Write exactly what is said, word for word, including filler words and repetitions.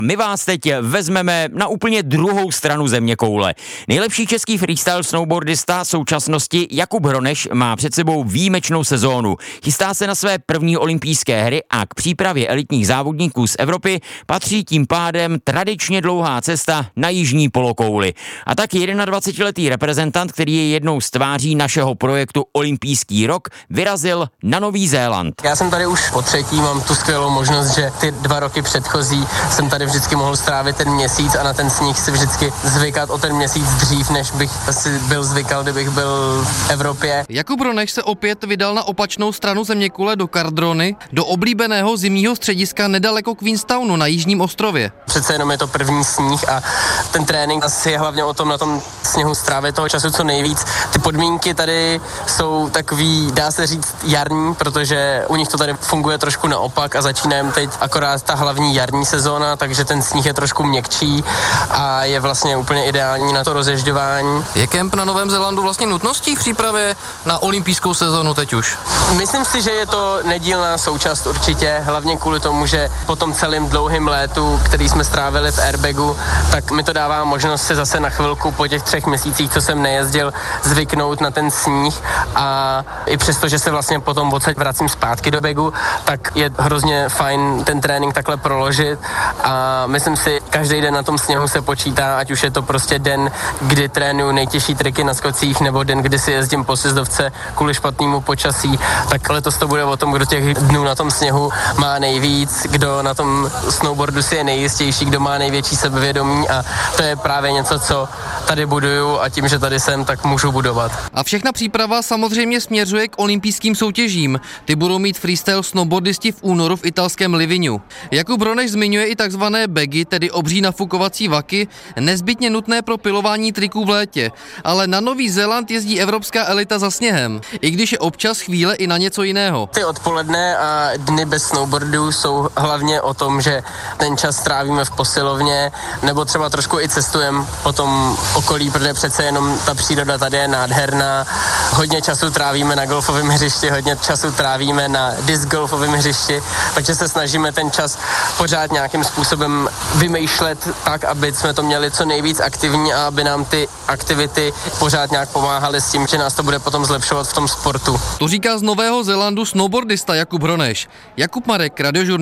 My vás teď vezmeme na úplně druhou stranu zeměkoule. Nejlepší český freestyle snowboardista současnosti Jakub Hroneš má před sebou výjimečnou sezónu. Chystá se na své první olympijské hry a k přípravě elitních závodníků z Evropy patří tím pádem tradičně dlouhá cesta na jižní polokouli. A tak dvacetiletý reprezentant, který je jednou z tváří našeho projektu Olympijský rok, vyrazil na Nový Zéland. Já jsem tady už po třetí, mám tu skvělou možnost, že ty dva roky předchozí jsem tady vždycky mohl strávit ten měsíc a na ten sníh si vždycky zvykat o ten měsíc dřív, než bych si byl zvykal, kdybych byl v Evropě. Jakub Hroneš se opět vydal na opačnou stranu zeměkoule do Cardrony, do oblíbeného zimního střediska nedaleko Queenstownu na jižním ostrově. Přece jenom je to první sníh a ten trénink asi je hlavně o tom na tom sněhu strávit toho času co nejvíc. Ty podmínky tady jsou takový, dá se říct, jarní, protože u nich to tady funguje trošku naopak a začínáme teď akorát ta hlavní jarní sezóna, takže ten sníh je trošku měkčí a je vlastně úplně ideální na to rozježďování. Je kemp na Novém Zélandu vlastně nutností v přípravě na olympijskou sezonu teď už? Myslím si, že je to nedílná součást určitě, hlavně kvůli tomu, že po tom celém dlouhém létu, který jsme strávili v airbagu, tak mi to dává možnost se zase na chvilku po těch třech měsících, co jsem nejezdil, zvyknout na ten sníh a i přesto, že se vlastně potom odsaď vracím zpátky do bagu, tak je hrozně fajn ten trénink takhle proložit a myslím si, každý den na tom sněhu se počítá, ať už je to prostě den, kdy trénuju nejtěžší triky na skocích, nebo den, kdy si jezdím po sjezdovce kvůli špatnému počasí, tak letos to bude o tom, kdo těch dnů na tom sněhu má nejvíc, kdo na tom snowboardu si je nejistější, kdo má největší sebevědomí a to je právě něco, co tady buduju a tím, že tady jsem, tak můžu budovat. A všechna příprava samozřejmě směřuje k olympijským soutěžím. Ty budou mít freestyle snowboardisti v únoru v italském Livignu. Jakub Hroneš zmiňuje i takzvané bagy, tedy obří nafukovací vaky, nezbytně nutné pro pilování triků v létě. Ale na Nový Zéland jezdí evropská elita za sněhem, i když je občas chvíle i na něco jiného. Ty odpoledne a dny bez snowboardu jsou hlavně o tom, že ten čas strávíme v posilovně, nebo třeba trošku i cestujeme po tom okolí, protože přece jenom ta příroda tady je nádherná. Hodně času trávíme na golfovém hřišti, hodně času trávíme na disc golfovém hřišti, takže se snažíme ten čas pořád nějakým způsobem vymýšlet tak, aby jsme to měli co nejvíc aktivní a aby nám ty aktivity pořád nějak pomáhaly s tím, že nás to bude potom zlepšovat v tom sportu. To říká z Nového Zélandu snowboardista Jakub Hroneš. Jakub Marek, Radiožurnál.